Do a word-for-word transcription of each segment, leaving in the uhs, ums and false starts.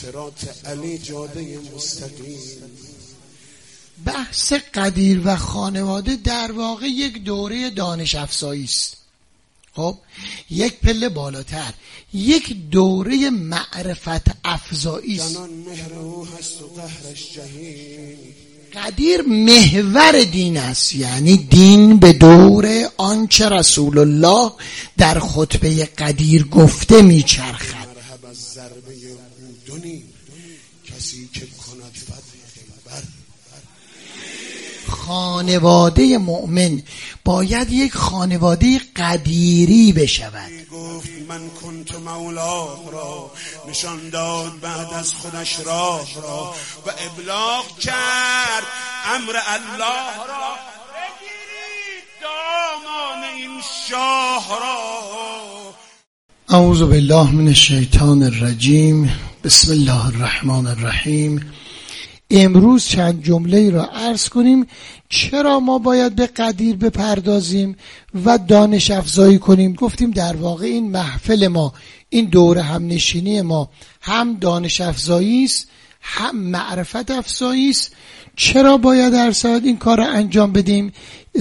صراط علی جاده مستقیم. بحث قدیر و خانواده در واقع یک دوره دانش افزایی است. خب یک پله بالاتر یک دوره معرفت افزایی است. جنان مهر او هست و قهرش جهیم. قدیر محور دین است، یعنی دین به دور آنچه رسول الله در خطبه قدیر گفته میچرخد. مرحب از ضربه هودنی کسی که کند فتح خیبر. خانواده مؤمن باید یک خانواده قدیری بشود. گفت من کنت مولاه را، نشان داد بعد از خودش راه را و ابلاغ کرد امر الله را. بگیرید دامان این شاه را. اعوذ بالله من الشیطان الرجیم. بسم الله الرحمن الرحیم. امروز چند جمله را عرض کنیم چرا ما باید به قدیر بپردازیم و دانش افزایی کنیم. گفتیم در واقع این محفل ما، این دوره هم نشینی ما هم دانش افزایی است هم معرفت افزایی است. چرا باید هر ساعت این کار را انجام بدیم؟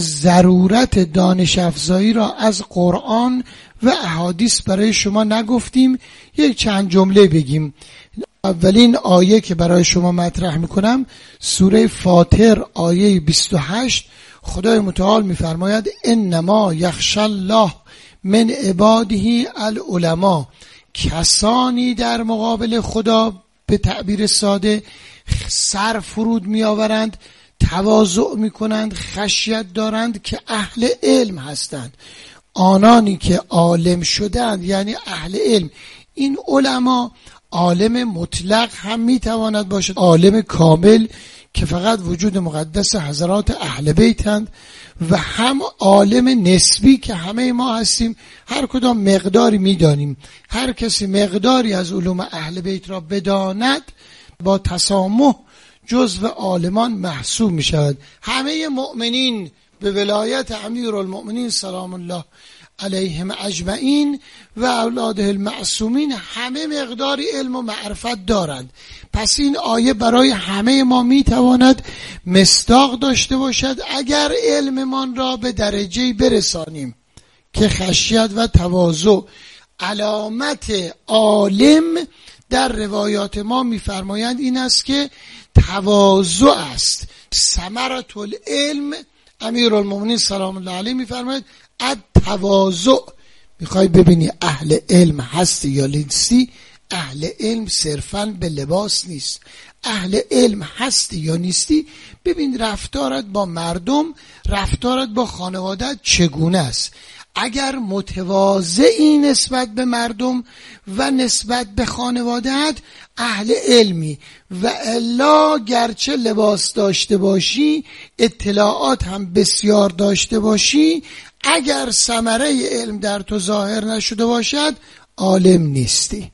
ضرورت دانش افزایی را از قرآن و احادیث برای شما نگفتیم، یک چند جمله بگیم. اولین آیه که برای شما مطرح میکنم سوره فاطر آیه بیست و هشت. خدای متعال میفرماید انما یخشی الله من عباده العلماء. کسانی در مقابل خدا به تعبیر ساده سر فرود میآورند، تواضع میکنند، خشیت دارند که اهل علم هستند. آنانی که عالم شدند یعنی اهل علم. این علما عالم مطلق هم میتواند باشد، عالم کامل که فقط وجود مقدس حضرات اهل بیتند، و هم عالم نسبی که همه ما هستیم، هر کدام مقداری میدانیم. هر کسی مقداری از علوم اهل بیت را بداند با تسامح جزو عالمان محسوب می شود. همه مؤمنین به ولایت امیرالمؤمنین سلام الله علیهم اجمعین و اولاده المعصومین همه مقداری علم و معرفت دارند. پس این آیه برای همه ما میتواند مصداق داشته باشد اگر علممان را به درجه برسانیم که خشیت و تواضع. علامت عالم در روایات ما میفرمایند این است که تواضع است. ثمرة العلم، امیرالمؤمنین سلام الله علیه میفرماید التواضع. میخوای ببینی اهل علم هستی یا نیستی؟ اهل علم صرفاً به لباس نیست. اهل علم هستی یا نیستی ببین رفتارت با مردم، رفتارت با خانوادت چگونه است. اگر متواضعی نسبت به مردم و نسبت به خانوادت اهل علمی، و الا گرچه لباس داشته باشی، اطلاعات هم بسیار داشته باشی، اگر ثمره علم در تو ظاهر نشده باشد عالم نیستی.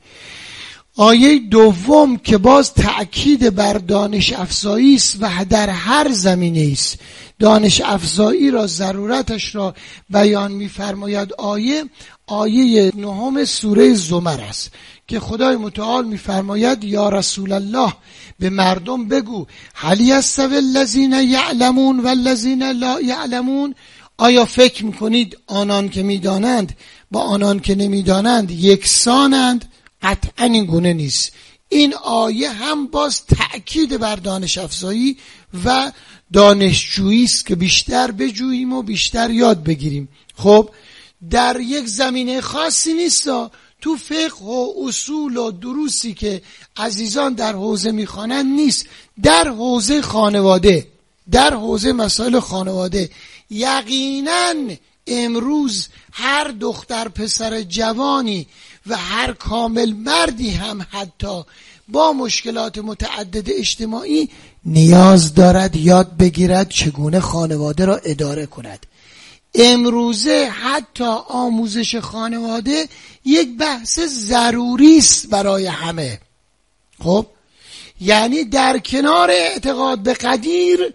آیه دوم که باز تأکید بر دانش افزایی است و در هر زمینه است. دانش افزایی را ضرورتش را بیان می‌فرماید آیه آیه نهم سوره زمر است که خدای متعال می‌فرماید یا رسول الله به مردم بگو هل یستوی الذین یعلمون والذین لا یعلمون. آیا فکر می‌کنید آنان که می‌دانند با آنان که نمی‌دانند یکسانند؟ قطعا این گونه نیست. این آیه هم باز تأکید بر دانش افزایی و دانشجویی است که بیشتر بجوییم و بیشتر یاد بگیریم. خب در یک زمینه خاصی نیست، تو فقه و اصول و دروسی که عزیزان در حوزه میخوانند نیست، در حوزه خانواده، در حوزه مسائل خانواده یقینا امروز هر دختر پسر جوانی و هر کامل مردی هم حتی با مشکلات متعدد اجتماعی نیاز دارد یاد بگیرد چگونه خانواده را اداره کند. امروزه حتی آموزش خانواده یک بحث ضروری است برای همه. خب یعنی در کنار اعتقاد به قدیر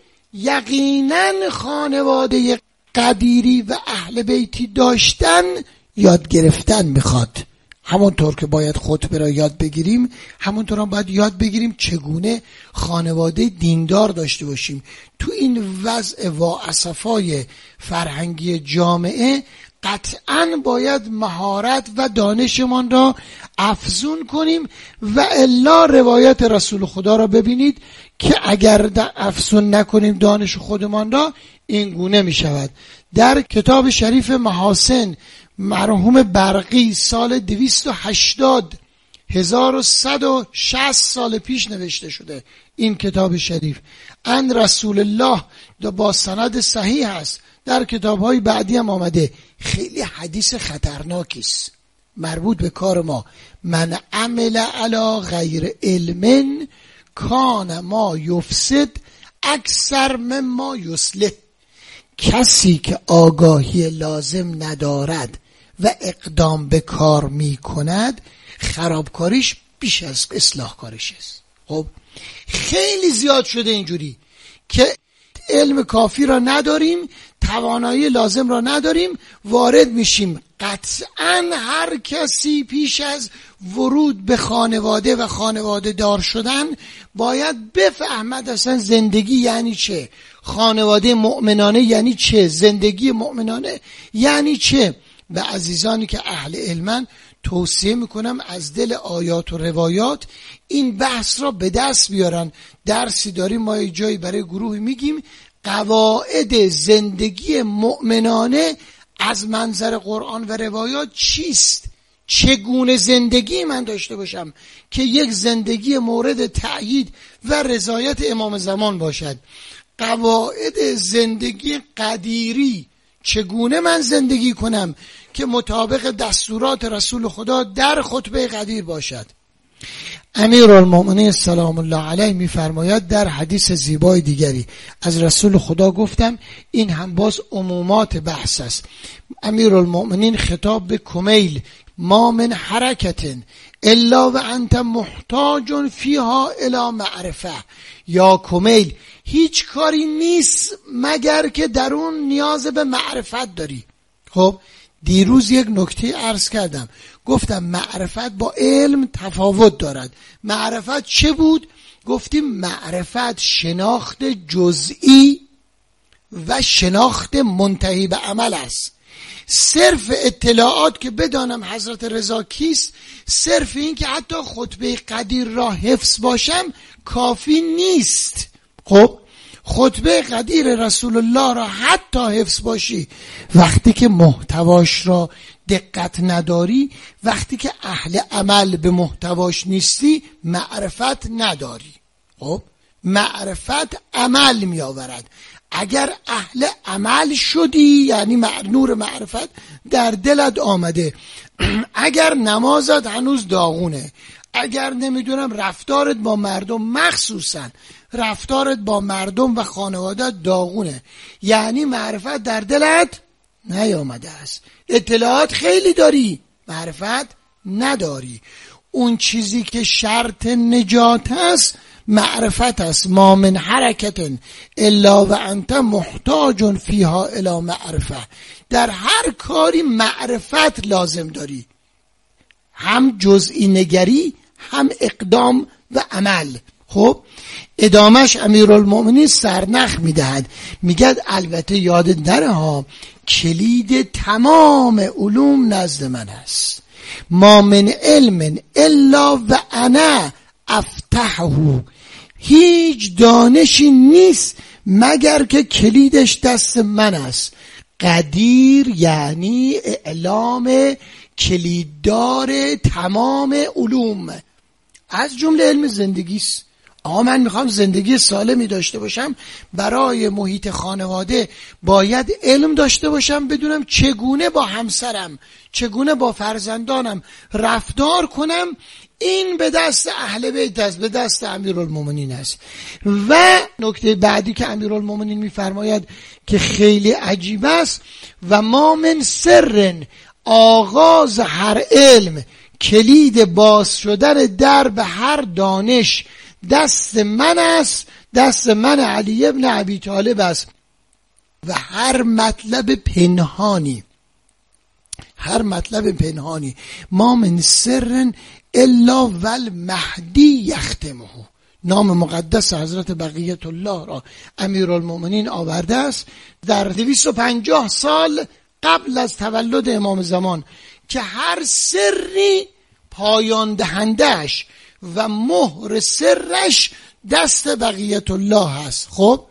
یقینا خانواده قدیری و اهل بیتی داشتن یاد گرفتن میخواد. همونطور که باید خطبه را یاد بگیریم، همونطور هم باید یاد بگیریم چگونه خانواده دیندار داشته باشیم. تو این وضع وااسفای فرهنگی جامعه قطعاً باید مهارت و دانشمان را افزون کنیم و الا روایت رسول خدا را ببینید که اگر افزون نکنیم دانش خودمان را این گونه می شود. در کتاب شریف محاسن مرحوم برقی سال دویست و هشتاد هزار و صد و شصت سال پیش نوشته شده این کتاب شریف. ان رسول الله با سند صحیح است، در کتاب‌های بعدی هم آمده. خیلی حدیث خطرناکی است مربوط به کار ما. من عمل علی غیر علم کان ما یفسد اکثر مما یصلح. کسی که آگاهی لازم ندارد و اقدام به کار می کند خرابکاریش بیش از اصلاح کارش است. خب خیلی زیاد شده اینجوری که علم کافی را نداریم، توانایی لازم را نداریم، وارد میشیم. قطعاً هر کسی پیش از ورود به خانواده و خانواده دار شدن باید بفهمد اصلا زندگی یعنی چه، خانواده مؤمنانه یعنی چه، زندگی مؤمنانه یعنی چه. به عزیزانی که اهل علمن توصیه میکنم از دل آیات و روایات این بحث را به دست بیارن. درسی داریم ما جایی برای گروه میگیم قواعد زندگی مؤمنانه از منظر قرآن و روایات چیست، چگونه زندگی من داشته باشم که یک زندگی مورد تأیید و رضایت امام زمان باشد. قواعد زندگی قدیری، چگونه من زندگی کنم که مطابق دستورات رسول خدا در خطبه قدیر باشد. امیرالمؤمنین سلام الله علیه میفرماید در حدیث زیبای دیگری از رسول خدا، گفتم این هم باز عمومات بحث است. امیرالمؤمنین خطاب به کمیل ما من حرکت الا و انت محتاج فیها الی معرفه. یا کمیل هیچ کاری نیست مگر که در اون نیاز به معرفت داری. خب دیروز یک نکته عرض کردم، گفتم معرفت با علم تفاوت دارد. معرفت چه بود؟ گفتیم معرفت شناخت جزئی و شناخت منتهی به عمل است. صرف اطلاعات که بدانم حضرت رضا کیست، صرف این که حتی خطبه قدیر را حفظ باشم کافی نیست. خب خطبه قدیر رسول الله را حتی حفظ باشی، وقتی که محتواش را دقت نداری، وقتی که اهل عمل به محتواش نیستی، معرفت نداری. خب معرفت عمل می آورد. اگر اهل عمل شدی یعنی نور معرفت در دلت آمده، اگر نمازت هنوز داغونه، اگر نمیدونم رفتارت با مردم مخصوصا رفتارت با مردم و خانوادت داغونه، یعنی معرفت در دلت نیامده است. اطلاعات خیلی داری، معرفت نداری. اون چیزی که شرط نجات است معرفت است. ما من حرکت الا و انت محتاج فیها الی معرفه. در هر کاری معرفت لازم داری، هم جزئی نگری هم اقدام و عمل. خب ادامش امیرالمؤمنین سرنخ میدهد، میگه البته یادت نره ها کلید تمام علوم نزد من است. ما من علم الا و انا افتحه. هیچ دانشی نیست مگر که کلیدش دست من است. قدیر یعنی اعلام کلیددار تمام علوم، از جمله علم زندگی است. آقا من میخوام زندگی سالمی داشته باشم، برای محیط خانواده باید علم داشته باشم، بدونم چگونه با همسرم، چگونه با فرزندانم رفتار کنم. این به دست اهل بیت است، به دست امیرالمومنین است. و نکته بعدی که امیرالمومنین میفرماید که خیلی عجیب است، و ما من سر، آغاز هر علم، کلید باز شدن در به هر دانش دست من است، دست من علی ابن ابی طالب است. و هر مطلب پنهانی، هر مطلب پنهانی ما من سر الا والمهدی یختمه. نام مقدس حضرت بقیت الله را امیرالمؤمنین آورده است در دویست و پنجاه سال قبل از تولد امام زمان که هر سری پایان دهندهش و مهر سرش دست بقیت الله هست. خب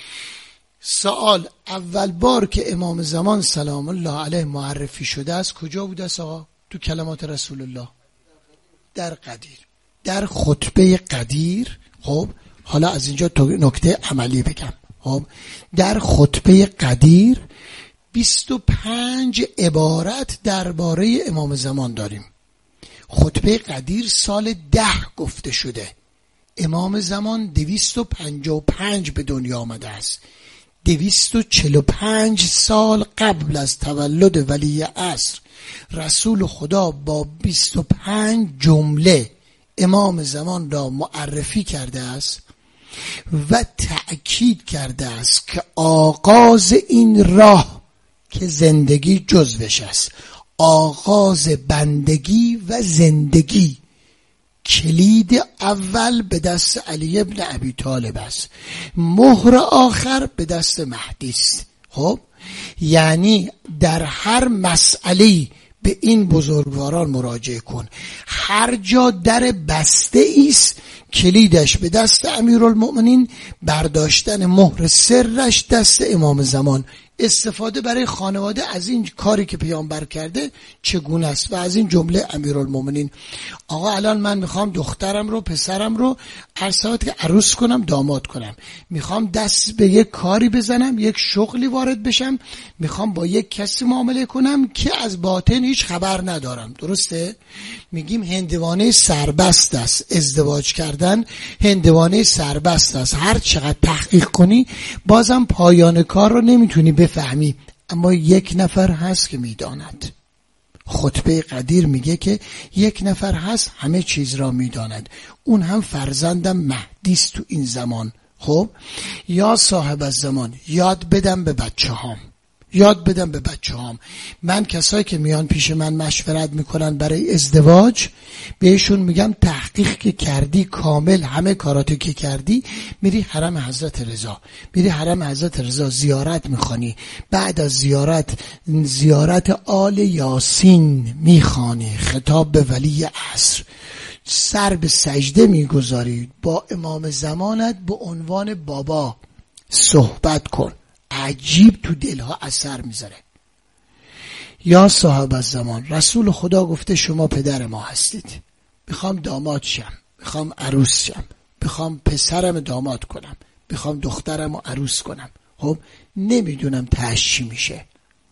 سوال، اول بار که امام زمان سلام الله علیه معرفی شده است کجا بوده است آقا؟ تو کلمات رسول الله در قدیر، در خطبه قدیر. خب حالا از اینجا تو نکته عملی بگم. خب در خطبه قدیر بیست و پنج عبارت درباره امام زمان داریم. خطبه قدیر سال ده گفته شده. امام زمان دویست و پنجاه و پنج به دنیا آمده است. دویست و چهل و پنج سال قبل از تولد ولی عصر رسول خدا با بیست و پنج جمله امام زمان را معرفی کرده است و تأکید کرده است که آغاز این راه که زندگی جزوش است، آغاز بندگی و زندگی، کلید اول به دست علی ابن ابی طالب است، مهر آخر به دست مهدی است. خب یعنی در هر مسئله به این بزرگواران مراجعه کن. هر جا در بسته ایست کلیدش به دست امیرالمؤمنین، برداشتن مهر سرش دست امام زمان. استفاده برای خانواده از این کاری که پیامبر کرده چگونه است و از این جمله امیرالمؤمنین. آقا الان من میخوام دخترم رو پسرم رو هر ساعت که عروس کنم داماد کنم، میخوام دست به یک کاری بزنم، یک شغلی وارد بشم، میخوام با یک کسی معامله کنم که از باطن هیچ خبر ندارم. درسته؟ میگیم هندوانه سربست است. ازدواج کردن هندوانه سربست است. هر چقدر تحقیق کنی بازم پایان کار رو نمیتونی بفهمی، اما یک نفر هست که میداند. خطبه قدیر میگه که یک نفر هست همه چیز را میداند، اون هم فرزندم مهدی است تو این زمان. خب یا صاحب الزمان یاد بدم به بچه هام، یاد بدم به بچه هام. من کسایی که میان پیش من مشورت میکنن برای ازدواج بهشون میگم تحقیق که کردی کامل همه کاراتو که کردی، میری حرم حضرت رضا، میری حرم حضرت رضا زیارت میخوانی، بعد از زیارت زیارت آل یاسین میخوانی، خطاب به ولی عصر، سر به سجده میگذاری، با امام زمانت به عنوان بابا صحبت کن. عجیب تو دلها اثر میذاره. یا صاحب الزمان رسول خدا گفته شما پدر ما هستید، میخوام داماد شم، میخوام عروس شم، میخوام پسرم داماد کنم، میخوام دخترم عروس کنم. خب نمیدونم تهش چی میشه.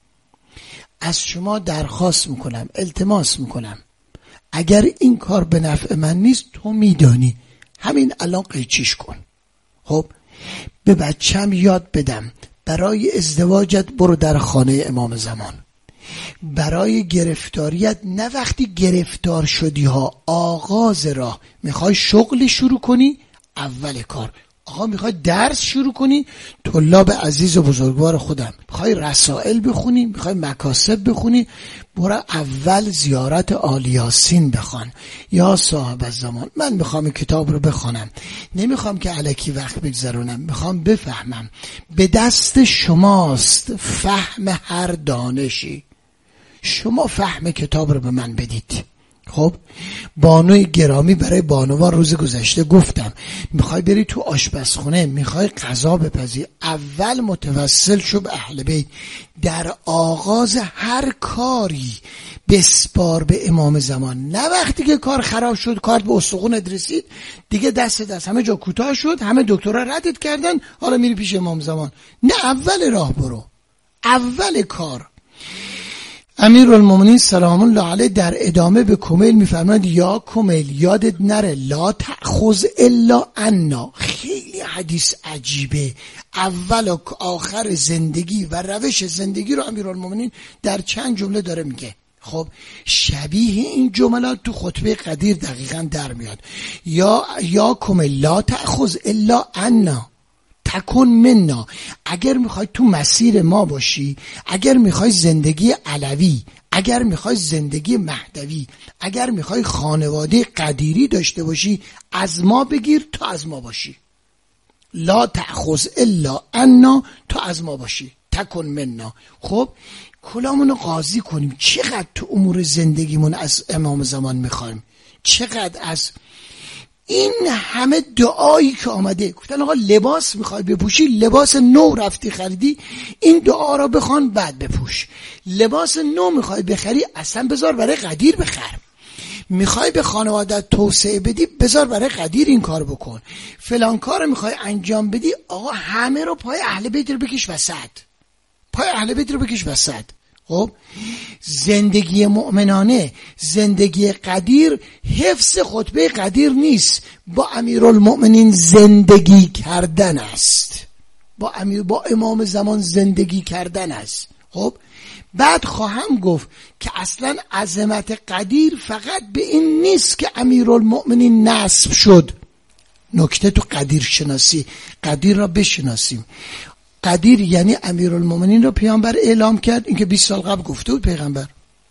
از شما درخواست میکنم، التماس میکنم، اگر این کار به نفع من نیست تو میدانی، همین الان قیچیش کن. خب به بچم یاد بدم برای ازدواجت برو در خانه امام زمان. برای گرفتاریت نه وقتی گرفتار شدی ها، آغاز راه. میخوای شغلی شروع کنی اول کار، آقا میخوای درس شروع کنی، طلاب عزیز و بزرگوار خودم، میخوای رسائل بخونی، میخوای مکاسب بخونی، برو اول زیارت آل یاسین بخوان. یا صاحب الزمان من میخوام این کتاب رو بخونم، نمیخوام که الکی وقت بگذرونم، میخوام بفهمم. به دست شماست فهم هر دانشی، شما فهم کتاب رو به من بدید. خب بانوی گرامی برای بانوان روز گذشته گفتم میخوای بری تو آشپزخونه، میخوای غذا بپزی، اول متوسل شو به اهل بیت. در آغاز هر کاری بسپار به امام زمان، نه وقتی که کار خراب شد، کار به استخونت رسید دیگه دست دست همه جا کوتاه شد، همه دکترها ردت کردن، حالا میری پیش امام زمان. نه اول راه برو، اول کار. امیرالمؤمنین سلام الله علیه در ادامه به کمیل میفرماید یا کمیل یادت نره لا تأخذ الا عنا. خیلی حدیث عجیبه. اول و آخر زندگی و روش زندگی رو امیرالمؤمنین در چند جمله داره میگه. خب شبیه این جملات تو خطبه قدیر دقیقاً در میاد. یا یا کمیل لا تأخذ الا عنا تکن منا. اگر میخوای تو مسیر ما باشی، اگر میخوای زندگی علوی اگر میخوای زندگی مهدوی، اگر میخوای خانواده قدیری داشته باشی، از ما بگیر تا از ما باشی. لا تأخذ الا عنا، تا از ما باشی، تکن منا. خب کلامونو قاضی کنیم. چقدر تو امور زندگیمون از امام زمان میخوایم؟ چقدر از این همه دعایی که آمده، گفتن آقا لباس میخوای بپوشی، لباس نو رفتی خریدی، این دعا را بخوان بعد بپوش. لباس نو میخوای بخری، اصلا بذار برای قدیر بخر. میخوای به خانوادت توسعه بدی، بذار برای قدیر این کار بکن. فلان کار میخوای انجام بدی، آقا همه رو پای اهل بیت رو بکش وسط، پای اهل بیت رو بکش وسط. خب زندگی مؤمنانه، زندگی قدیر، حفظ خطبه قدیر نیست، با امیرالمؤمنین زندگی کردن است، با امیر با امام زمان زندگی کردن است. خب بعد خواهم گفت که اصلا عظمت قدیر فقط به این نیست که امیرالمؤمنین نصب شد. نکته تو قدیر شناسی، قدیر را بشناسیم. قدیر یعنی امیرالمؤمنین را پیامبر اعلام کرد، اینکه بیست سال قبل گفته بود پیغمبر.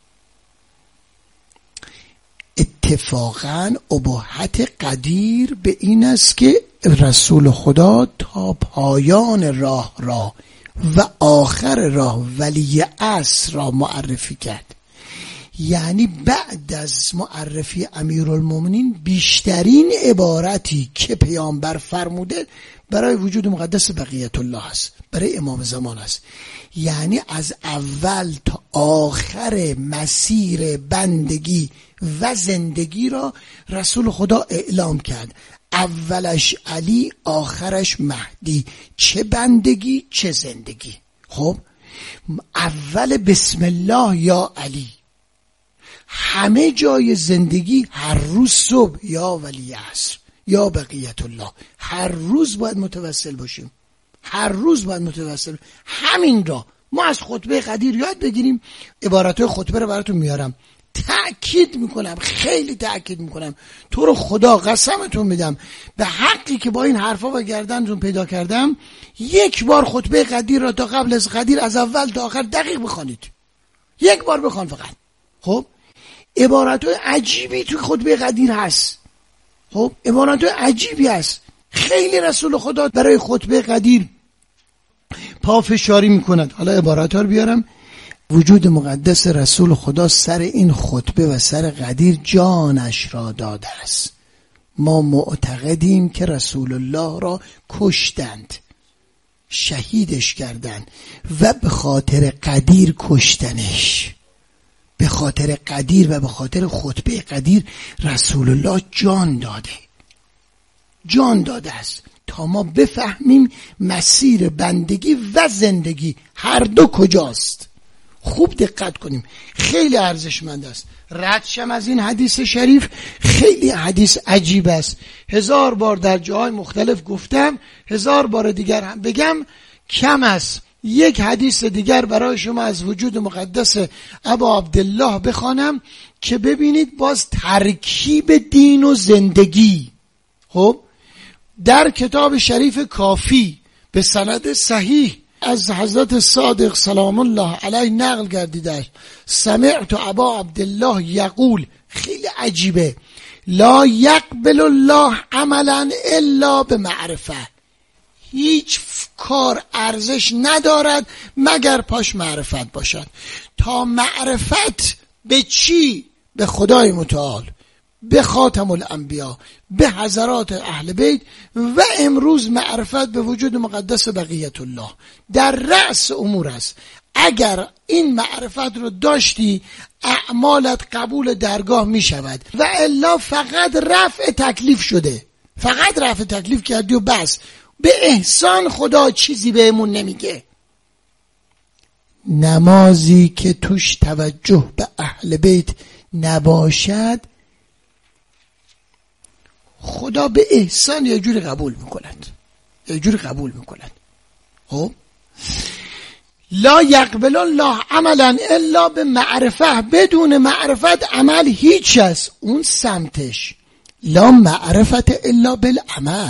اتفاقا اباحت قدیر به این است که رسول خدا تا پایان راه را و آخر راه ولی عصر را معرفی کرد. یعنی بعد از معرفی امیرالمؤمنین بیشترین عبارتی که پیامبر فرموده برای وجود مقدس بقیت الله است، برای امام زمان است. یعنی از اول تا آخر مسیر بندگی و زندگی را رسول خدا اعلام کرد. اولش علی، آخرش مهدی، چه بندگی چه زندگی. خب اول بسم الله یا علی، همه جای زندگی هر روز صبح یا ولی عصر یا بقیت الله، هر روز باید متوسل باشیم، هر روز باید متوسل. همین را ما از خطبه قدیر یاد بگیریم. عبارتهای خطبه رو براتون میارم، تأکید میکنم، خیلی تأکید میکنم، تو رو خدا قسمتون میدم به حقی که با این حرفا و گردنتون پیدا کردم، یک بار خطبه قدیر را تا قبل از قدیر از اول تا آخر دقیق بخوانید، یک بار بخوان فقط. خب عبارتهای عجیبی توی خطبه قدیر هست. خب عبارتهای عجیبی هست. خیلی رسول خدا برای خطبه قدیر پافشاری میکند. حالا عبارتها رو بیارم. وجود مقدس رسول خدا سر این خطبه و سر قدیر جانش را داده است. ما معتقدیم که رسول الله را کشتند، شهیدش کردند و به خاطر قدیر کشتنش. به خاطر قدیر و به خاطر خطبه قدیر رسول الله جان داده، جان داده است تا ما بفهمیم مسیر بندگی و زندگی هر دو کجاست. خوب دقت کنیم، خیلی ارزشمند است. ردشم از این حدیث شریف، خیلی حدیث عجیب است. هزار بار در جاهای مختلف گفتم، هزار بار دیگر هم بگم کم است. یک حدیث دیگر برای شما از وجود مقدس ابا عبدالله بخوانم که ببینید باز ترکیب دین و زندگی. خب در کتاب شریف کافی به سند صحیح از حضرت صادق سلام الله علیه نقل گردیده، سمعت ابا عبدالله یقول، خیلی عجیبه، لا یقبل الله عملا الا بمعرفه. هیچ کار ارزش ندارد مگر پاش معرفت باشد. تا معرفت به چی؟ به خدای متعال، به خاتم الانبیا، به حضرات اهل بیت و امروز معرفت به وجود مقدس بقیت الله در رأس امور است. اگر این معرفت رو داشتی اعمالت قبول درگاه می شود و الا فقط رفع تکلیف شده، فقط رفع تکلیف کردی و بس. به احسان خدا چیزی بهمون نمیگه. نمازی که توش توجه به اهل بیت نباشد خدا به احسان یه جوری قبول میکند، یه جوری قبول میکند. خب لا یقبل الله عملا الا به معرفه، بدون معرفت عمل هیچ است. اون سمتش لا معرفت الا بالعمل،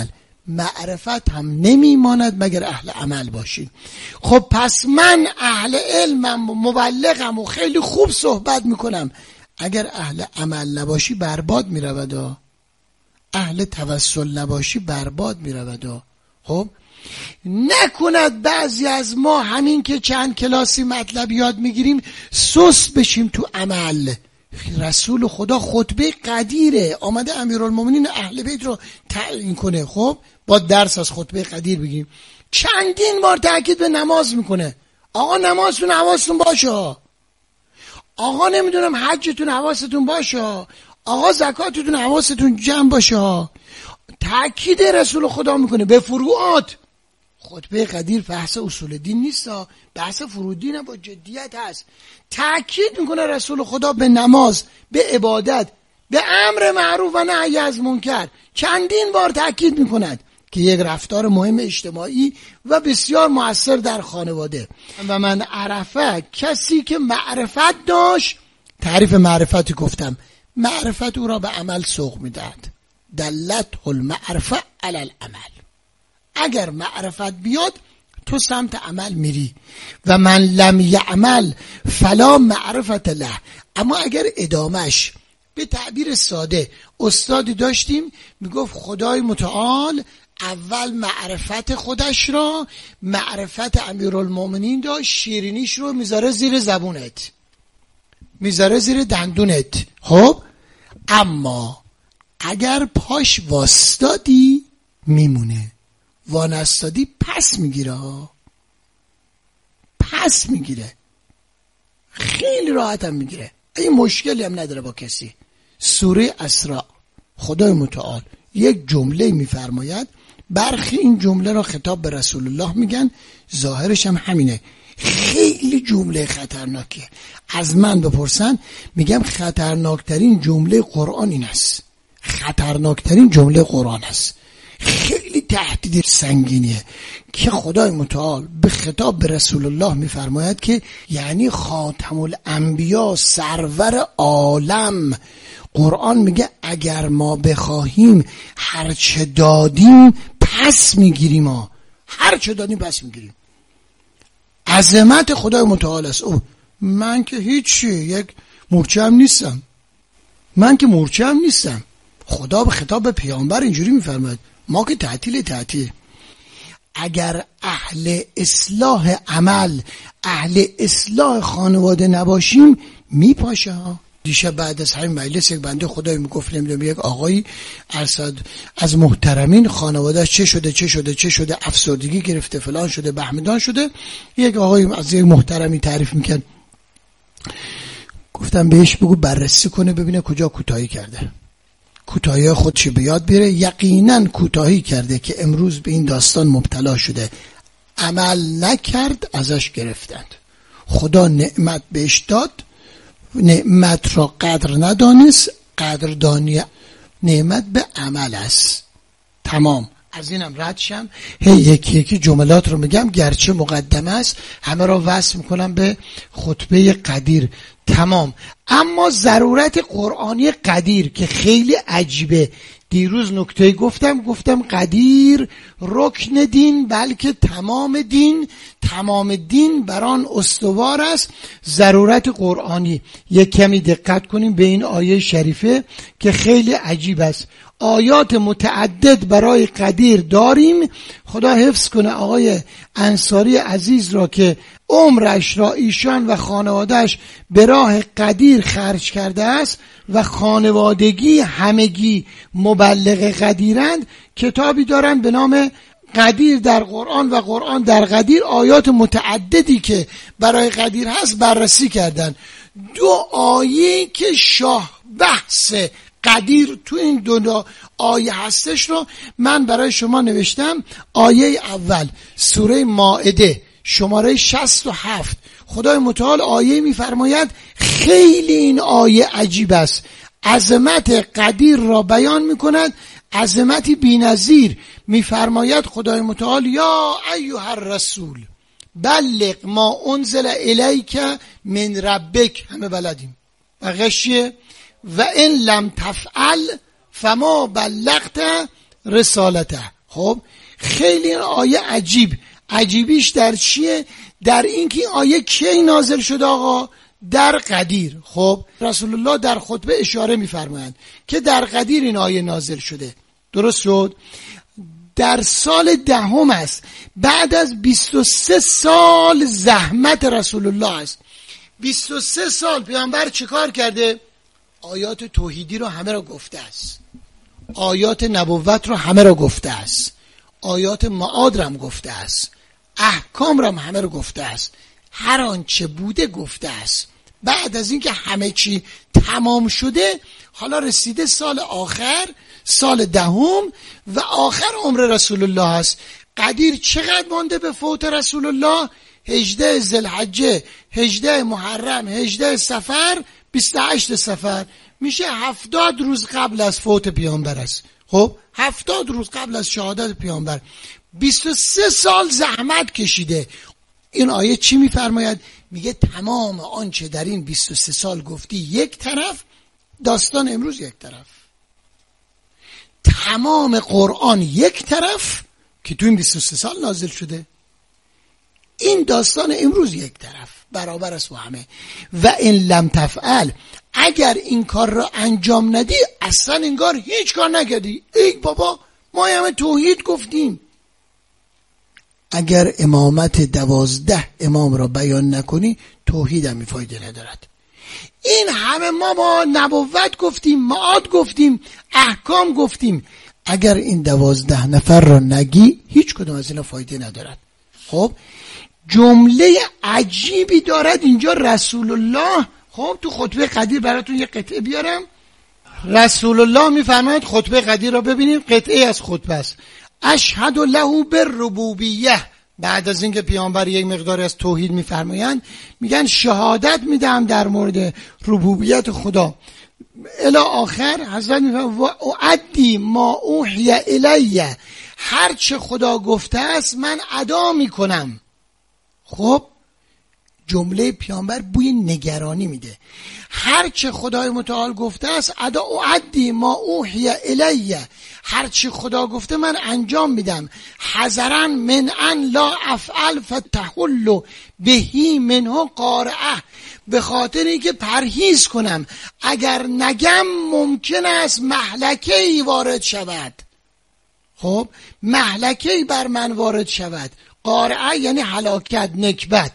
معرفت هم نمیماند مگر اهل عمل باشی. خب پس من اهل علمم و مبلغم و خیلی خوب صحبت میکنم، اگر اهل عمل نباشی برباد میرود، اهل توسل نباشی برباد میرود. خب نکند بعضی از ما همین که چند کلاسی مطلب یاد میگیریم سست بشیم تو عمل. رسول خدا خطبه قدیره، آمده امیرالمومنین اهل بیت رو تعیین کنه، خب با درس از خطبه قدیر بگیم. چندین بار تاکید به نماز میکنه، آقا نمازتون حواستون باشه، آقا نمیدونم حجتون حواستون باشه، آقا زکاتتون حواستون جمع باشه. تاکید رسول خدا میکنه به فروعات. خطبه قدیر بحث اصول دین نیست، بحث فروع دین با جدیت هست. تاکید میکنه رسول خدا به نماز، به عبادت، به امر معروف و نهی از منکر. چندین بار تاکید میکند که یک رفتار مهم اجتماعی و بسیار مؤثر در خانواده. و من عرفه، کسی که معرفت داشت، تعریف معرفتی گفتم، معرفت او را به عمل سوق میدهد. دلت المعرفه علی العمل. اگر معرفت بیاد تو سمت عمل میری. و من لم یعمل فلا معرفت له. اما اگر ادامش به تعبیر ساده، استادی داشتیم میگفت خدای متعال اول معرفت خودش را، معرفت امیرالمومنین داشت، شیرینیش رو میذاره زیر زبونت، میذاره زیر دندونت. خب اما اگر پاش واستادی میمونه، وانستادی پس میگیره، پس میگیره، خیلی راحت هم میگیره، این مشکلی هم نداره با کسی. سوره اسراء خدای متعال یک جمله میفرماید، برخی این جمله را خطاب به رسول الله میگن، ظاهرش هم همینه، خیلی جمله خطرناکیه. از من بپرسن میگم خطرناکترین جمله قرآن این است، خطرناکترین جمله قرآن است، خیلی تهدید سنگینیه که خدای متعال به خطاب به رسول الله میفرماید که یعنی خاتم الانبیا، سرور عالم. قرآن میگه اگر ما بخواهیم هرچه دادیم پس میگیریم، ما هرچه دادیم پس میگیریم. عظمت خدای متعال است. او من که هیچی، یک مورچه هم نیستم، من که مورچه هم نیستم. خدا به خطاب به پیامبر اینجوری میفرماید، ما که تعطیل تعطیل. اگر اهل اصلاح عمل، اهل اصلاح خانواده نباشیم میپاشه. دیشب بعد از همین مجلس یک بنده خدایی میگفت، نمیدونم یک آقایی ارصد از محترمین خانوادهش چه شده چه شده چه شده، افسردگی گرفته، فلان شده، بهمدان شده. یک آقایی از یک محترمی تعریف میکرد، گفتم بهش بگو بررسی کنه ببینه کجا کوتاهی کرده، کوتاهی خودش بیاد بیاره. یقینا کوتاهی کرده که امروز به این داستان مبتلا شده، عمل نکرد ازش گرفتند. خدا نعمت بهش داد، نعمت را قدر ندانست، قدردانی نعمت به عمل است. تمام. از اینم رد شم، هی یکی یکی جملات رو میگم، گرچه مقدمه است، همه را وصل میکنم به خطبه قدیر. تمام. اما ضرورت قرآنی قدیر که خیلی عجیبه، دیروز نکته گفتم گفتم قدیر رکن دین بلکه تمام دین، تمام دین بران استوار است. ضرورت قرآنی، یک کمی دقت کنیم به این آیه شریفه که خیلی عجیب است. آیات متعدد برای قدیر داریم. خدا حفظ کنه آقای انصاری عزیز را که عمرش را ایشان و خانوادهش به راه قدیر خرج کرده است و خانوادگی همگی مبلغ قدیرند. کتابی دارن به نام قدیر در قرآن و قرآن در قدیر، آیات متعددی که برای قدیر هست بررسی کردن. دو آیه که شاه بحث قدیر تو این دو آیه هستش رو من برای شما نوشتم. آیه اول سوره مائده شماره شصت و هفت، خدای متعال آیه میفرماید، خیلی این آیه عجیب است، عظمت قدیر را بیان میکند، عظمتی بی‌نظیر. میفرماید خدای متعال یا ایها الرسول بلغ ما انزل الیک من ربک، همه بلدیم و غشیه، و ان لم تفعل فما بلغت رسالته. خب خیلی این آیه عجیب. عجیبیش در چیه؟ در این که این آیه کی نازل شده آقا؟ در قدیر. خب رسول الله در خطبه اشاره می‌فرمایند که در قدیر این آیه نازل شده. درست شد؟ در سال دهم است، بعد از بیست و سه سال زحمت رسول الله است. بیست و سه سال پیامبر چیکار کرده؟ آیات توحیدی رو همه رو گفته است، آیات نبوت رو همه رو گفته است، آیات معاد رو هم گفته است، احکام رو هم همه رو گفته است، هر آنچه بوده گفته است. بعد از اینکه همه چی تمام شده، حالا رسیده سال آخر، سال دهم و آخر عمر رسول الله است. قدیر چقدر مانده به فوت رسول الله؟ هجده ذوالحجه، هجده محرم، هجده صفر، بیست و هشت صفر، میشه هفتاد روز قبل از فوت پیامبر است. خب هفتاد روز قبل از شهادت پیامبر، بیست و سه سال زحمت کشیده. این آیه چی میفرماید؟ میگه تمام آنچه در این بیست و سه سال گفتی یک طرف، داستان امروز یک طرف، تمام قرآن یک طرف که تو این بیست و سه سال نازل شده، این داستان امروز یک طرف، برابر است با همه. و این لم تفعل، اگر این کار را انجام ندی اصلا انگار هیچ کار نکردی. ای بابا ما همه توحید گفتیم. اگر امامت دوازده امام را بیان نکنی توحید هم فایده ندارد. این همه ما با نبوت گفتیم، معاد گفتیم، احکام گفتیم، اگر این دوازده نفر را نگی هیچ کدوم از اینا فایده ندارد. خب جمله عجیبی دارد اینجا رسول الله. خب تو خطبه قدیر براتون یه قطعه بیارم. رسول الله میفرماید، خطبه قدیر را ببینید، قطعه از خطبه است. اشهد له بالربوبیه، بعد از اینکه پیامبر یک مقدار از توحید میفرمایند میگن شهادت میدم در مورد ربوبیت خدا الی آخر. حضرت میفرماید و اعدی ما اوحی الیه، هر چه خدا گفته است من ادا میکنم. خب جمله پیامبر بوی نگرانی میده. هر چه خدای متعال گفته است ادا اعدی ما اوحی الیه، هر چی خدا گفته من انجام میدم. حذرا من ان لا افعل فتحل بهی منه قارعه، به خاطر اینکه پرهیز کنم اگر نگم ممکن است مهلکه‌ای وارد شود. خب مهلکه‌ای بر من وارد شود. قارعه یعنی هلاکت، نکبت.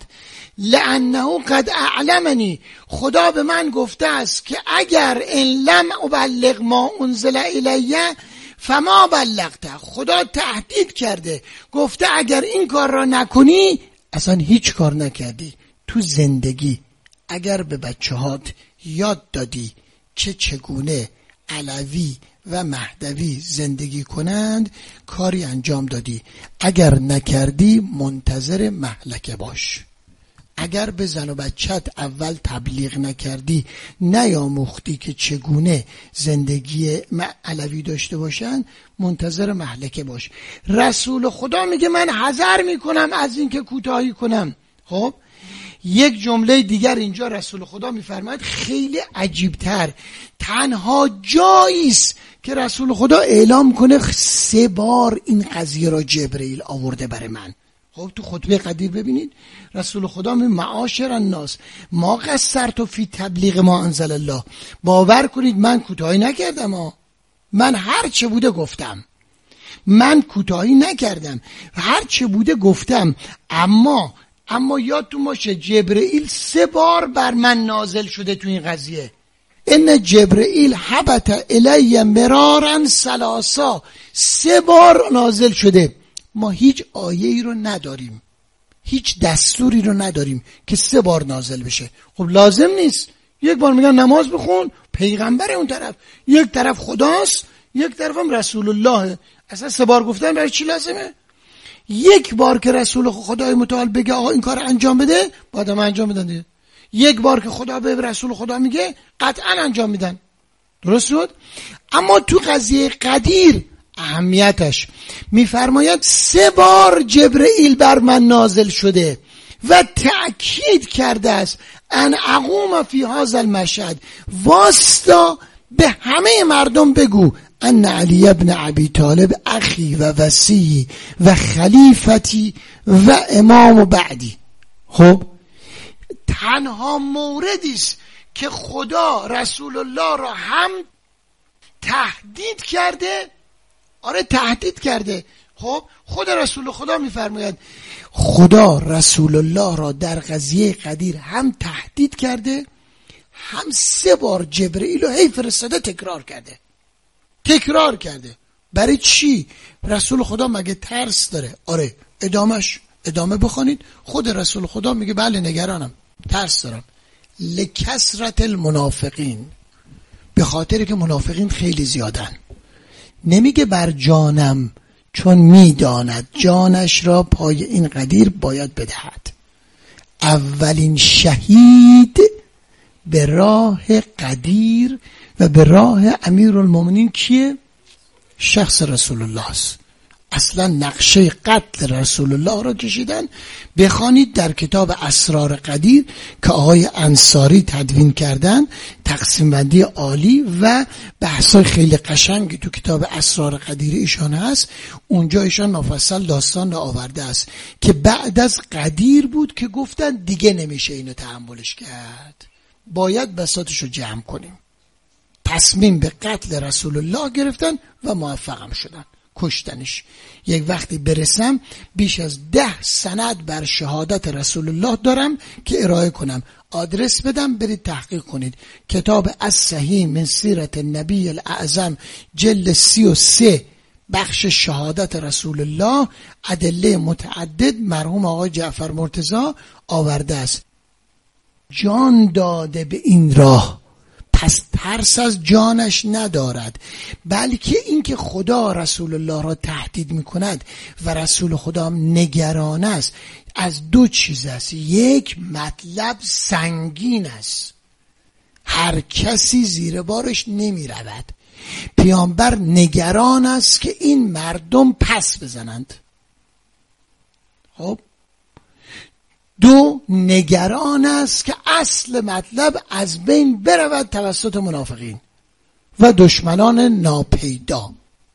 لانه قد اعلمنی، خدا به من گفته است که اگر ان لم ابلغ ما انزل الیه فما بلغته، خدا تهدید کرده، گفته اگر این کار را نکنی اصلا هیچ کار نکردی. تو زندگی اگر به بچه هات یاد دادی که چگونه علوی و مهدوی زندگی کنند کاری انجام دادی، اگر نکردی منتظر مهلکه باش. اگر به زن و بچت اول تبلیغ نکردی، نیاموختی که چگونه زندگی علوی داشته باشن، منتظر مهلکه باش. رسول خدا میگه من حذر میکنم از اینکه کوتاهی کنم. خب یک جمله دیگر اینجا رسول خدا میفرماید خیلی عجیبتر، تنها جایی است که رسول خدا اعلام کنه سه بار این قضیه را جبرئیل آورده برای من. خب تو خطبه قدیر ببینید رسول خدا می معاشر الناس ما قصرت فی تبلیغ ما انزل الله، باور کنید من کوتاهی نکردم ها. من هر چه بوده گفتم، من کوتاهی نکردم، هر چه بوده گفتم. اما اما یادتون باشه جبرئیل سه بار بر من نازل شده تو این قضیه. ان جبرئیل حبت الی مرارا ثلاثا، سه بار نازل شده. ما هیچ آیه ای رو نداریم، هیچ دستوری رو نداریم که سه بار نازل بشه. خب لازم نیست. یک بار میگن نماز بخون، پیغمبر اون طرف، یک طرف خداست، یک طرف هم رسول الله. اصلا سه بار گفتن برای چی لازمه؟ یک بار که رسول خدای متعال بگه آقا این کار انجام بده، باید هم انجام بدن دیگه. یک بار که خدا به رسول خدا میگه قطعا انجام میدن. درست شد؟ اما تو قضیه قدیر اهمیتش میفرماید سه بار جبرئیل بر من نازل شده و تأکید کرده است ان اقوم فی هذا المشهد، واسطا به همه مردم بگو ان علی ابن ابی طالب اخی و وصی و خلیفتی و امام بعدی. خب تنها موردی است که خدا رسول الله را هم تهدید کرده. آره تهدید کرده. خب خود رسول خدا میفرماید خدا رسول الله را در قضیه قدیر هم تهدید کرده، هم سه بار جبرئیل رو هی فرستاده تکرار کرده. تکرار کرده. برای چی؟ رسول خدا مگه ترس داره؟ آره ادامش ادامه بخونید. خود رسول خدا میگه بله نگرانم، ترس دارم. لکثرت المنافقین، به خاطر که منافقین خیلی زیادن. نمیگه بر جانم، چون میداند جانش را پای این قدیر باید بدهد. اولین شهید به راه قدیر و به راه امیرالمومنین کیه؟ شخص رسول الله است. اصلا نقشه قتل رسول الله را کشیدن. بخوانید در کتاب اسرار قدیر که آقای انصاری تدوین کردن، تقسیم بندی عالی و بحثای خیلی قشنگی تو کتاب اسرار قدیر ایشان هست. اونجا ایشان مفصل داستان را آورده است که بعد از قدیر بود که گفتن دیگه نمیشه اینو تحملش کرد، باید بساطش رو جمع کنیم. تصمیم به قتل رسول الله گرفتن و موفقم شدن، کشتنش. یک وقتی برسم بیش از ده سند بر شهادت رسول الله دارم که ارائه کنم. آدرس بدم برید تحقیق کنید. کتاب الصحیح من سیرت النبی الاعظم جلد سی و سه بخش شهادت رسول الله، ادله متعدد مرحوم آقای جعفر مرتضی آورده است. جان داده به این راه، پس ترس از جانش ندارد، بلکه اینکه خدا رسول الله را تهدید میکند و رسول خدا هم نگران است از دو چیز است. یک، مطلب سنگین است، هر کسی زیر بارش نمی رود. پیامبر نگران است که این مردم پس بزنند. خب دو، نگران است که اصل مطلب از بین برود توسط منافقین و دشمنان ناپیدا.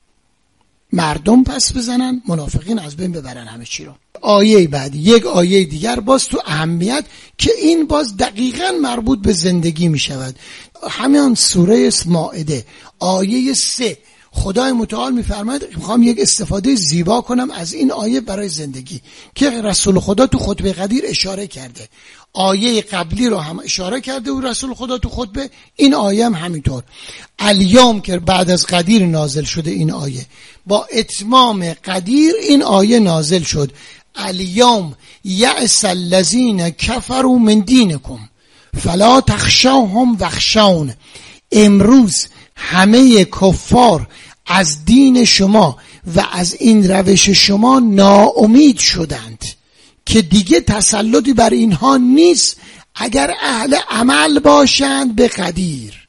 مردم پس بزنن، منافقین از بین ببرن همه چی رو. آیه بعد یک آیه دیگر باز تو اهمیت که این باز دقیقاً مربوط به زندگی می شود. همین سوره مائده آیه سه خدای متعال میفرماید میخوام یک استفاده زیبا کنم از این آیه برای زندگی که رسول خدا تو خطبه قدیر اشاره کرده. آیه قبلی رو هم اشاره کرده و رسول خدا تو خطبه، این آیه هم همینطور. الیام که بعد از قدیر نازل شده این آیه، با اتمام قدیر این آیه نازل شد. الیام یأس الذین کفروا من دینکم فلا تخشوهم واخشون. امروز همه کفار از دین شما و از این روش شما ناامید شدند که دیگه تسلطی بر اینها نیست اگر اهل عمل باشند به قدیر.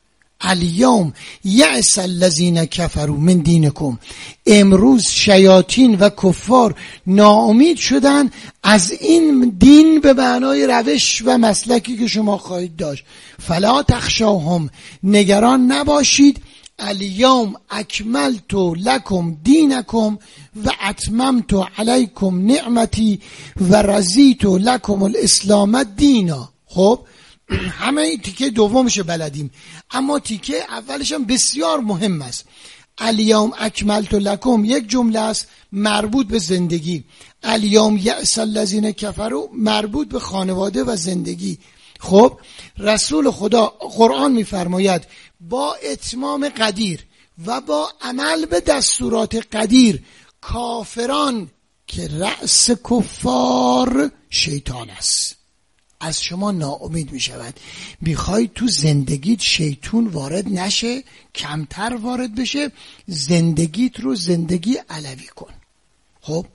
الیوم یأس الذین کفروا من دینکم. امروز شیاطین و کفار ناامید شدند از این دین به معنای روش و مسلکی که شما خواهید داشت. فلا تخشوهم، نگران نباشید. الیوم اکملت لکم دینکم و اتممت علیکم نعمتی و رضیت لکم الاسلام دینا. خب همه تیکه دومش بلدیم، اما تیکه اولش هم بسیار مهم است. الیوم اکملت لکم یک جمله است مربوط به زندگی. الیوم یأس الذین کفروا مربوط به خانواده و زندگی. خب رسول خدا قرآن میفرماید با اتمام قدیر و با عمل به دستورات قدیر کافران که رأس کفار شیطان است از شما ناامید می شود. میخوای تو زندگیت شیطون وارد نشه، کمتر وارد بشه، زندگیت رو زندگی علوی کن. خب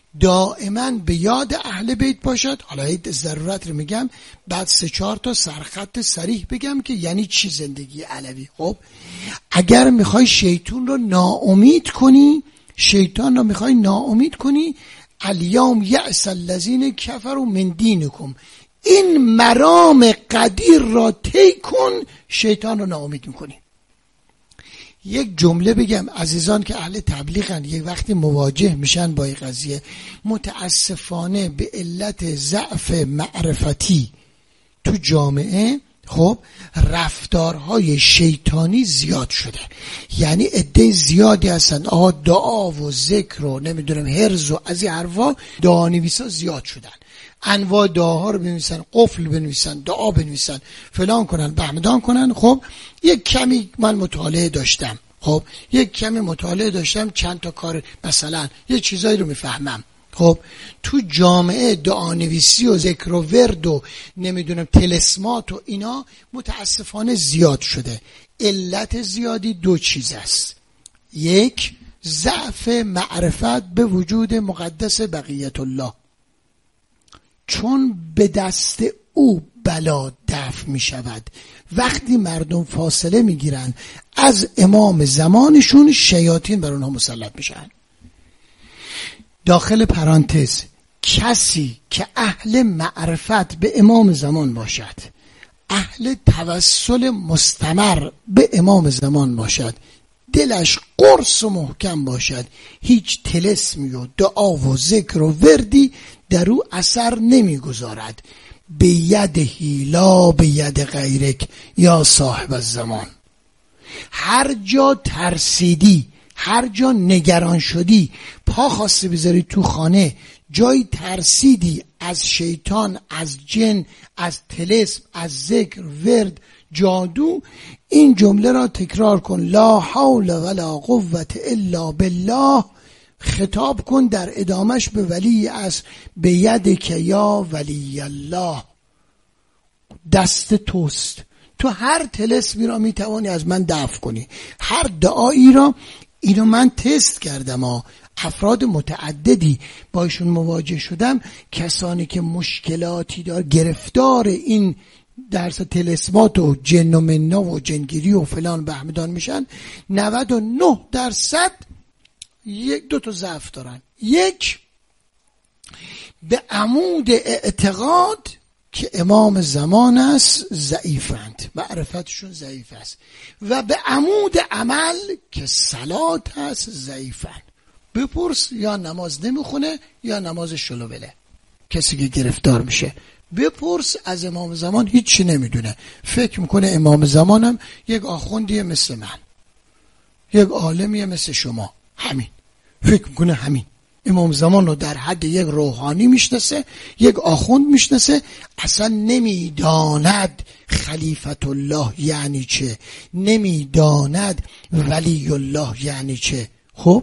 دائما به یاد اهل بیت باشد. حالا این ضرورت رو میگم، بعد سه چهار تا سرخط صریح بگم که یعنی چی زندگی علوی. خب اگر میخوای شیطون رو ناامید کنی، شیطان رو میخوای ناامید کنی، الیوم یأس الذین کفروا من دینکم، این مرام قدیر را طی کن، شیطان رو ناامید میکنی. یک جمله بگم عزیزان که اهل تبلیغن، یک وقتی مواجه میشن با این قضیه، متاسفانه به علت ضعف معرفتی تو جامعه خب رفتارهای شیطانی زیاد شده. یعنی عده زیادی هستن آها دعا و ذکر و نمیدونم هرز و از این حرفا دعانویسا زیاد شدن، انواع دعاها رو بنویسن، قفل بنویسن، دعا بنویسن، فلان کنن، بهمدان کنن. خب یک کمی من مطالعه داشتم، خب یک کمی مطالعه داشتم چند تا کار مثلا یه چیزایی رو میفهمم. خب تو جامعه دعانویسی و ذکر و ورد و نمیدونم تلسمات و اینا متاسفانه زیاد شده. علت زیادی دو چیز است. یک، ضعف معرفت به وجود مقدس بقیت الله، چون به دست او بلا دفع می شود. وقتی مردم فاصله می گیرن از امام زمانشون، شیاطین بر اونها مسلط میشن. داخل پرانتز، کسی که اهل معرفت به امام زمان باشد، اهل توسل مستمر به امام زمان باشد، دلش قرص و محکم باشد، هیچ طلسمی و دعا و ذکر و وردی در او اثر نمیگذارد. به یدهی لا به ید غیرک یا صاحب الزمان. هر جا ترسیدی، هر جا نگران شدی، پا خواسته بذاری تو خانه، جایی ترسیدی از شیطان، از جن، از طلسم، از ذکر، ورد، جادو، این جمله را تکرار کن: لا حول ولا قوة الا بالله. خطاب کن در ادامش به ولی از به ید که یا ولی الله، دست توست، تو هر طلسمی را میتوانی از من دفع کنی، هر دعایی را. اینو من تست کردم ها، افراد متعددی باشون مواجه شدم، کسانی که مشکلاتی دار گرفتار این درس طلسمات و جن و منا و جنگیری و فلان بهمدان میشن، نود و نه درصد یک دو تا ضعف دارن. یک، به عمود اعتقاد که امام زمان است ضعیفند، معرفتشون ضعیف است، و به عمود عمل که صلات هست ضعیفند. بپرس، یا نماز نمیخونه یا نماز شلوبله. کسی که گرفتار میشه بپرس از امام زمان هیچی نمیدونه، فکر میکنه امام زمانم یک آخوندیه مثل من، یک عالمیه مثل شما، همین فکر میکنه همین. امام زمان رو در حد یک روحانی میشناسه، یک آخوند میشناسه، اصلا نمیداند خلیفت الله یعنی چه، نمیداند ولی الله یعنی چه. خب